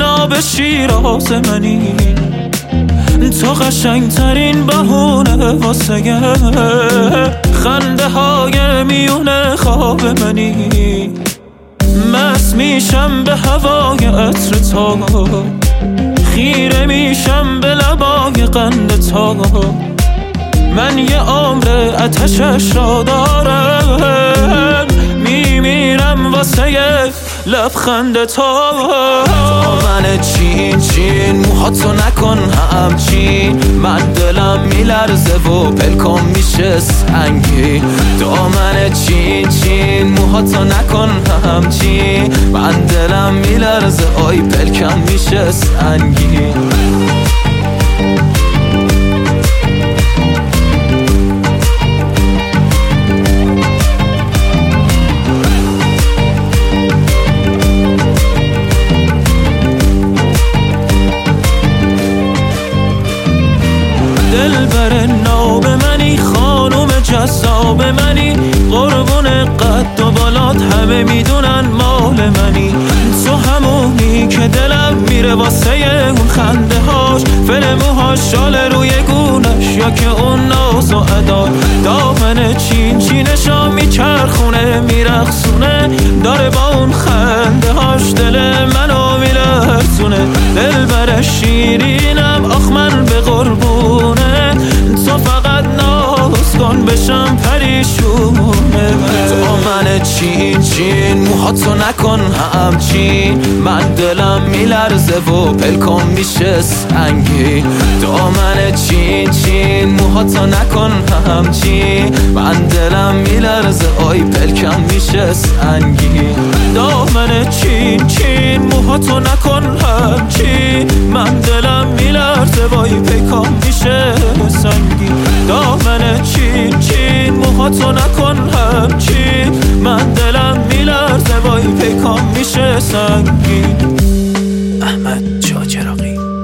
جناب شیراز منی، تو قشنگترین بهونه واسه خنده های میونه خواب منی. مست میشم به هوای عطر تا، خیره میشم به لبای قند تا، من یه عمر آتشش را دارم، میمیرم واسه لبخند تا. دامن چین چین موهاتو نکن همچین، من دلم میلرزه و پلکم میشه سنگین. دامن چین چین موهاتو نکن همچین، من دلم میلرزه آی پلکم میشه سنگین. دلبر ناب منی، خانوم جذاب منی، قربون قد و بالات همه میدونن مال منی. تو همونی که دلم میره واسه اون خنده هاش، فر موهاش، شال روی گونش، یا که اون ناز و ادا. دامن چین چینشا میچرخونه میرقصونه، داره با اون خنده هاش دل منو میلرزونه. دلبر شیرینم آخ من به قربونه، تو فقط ناز کن بشم پریشونه. دامن چین چین موهاتو نکن همچین، من دلم میلرزه و پلکم میشه سنگین. دامن چین چین موهاتو نکن همچین، من دلم میلرزه آی پلکم میشه سنگین. دامن چین چین موهاتو نکن همچین، من دلم میلرزه وای پلکم میشه سنگین. دامن چین چین موهاتو نکن همچین، من دلم میلرزه وای پلکم میشه سنگین. احمد چاچراغی.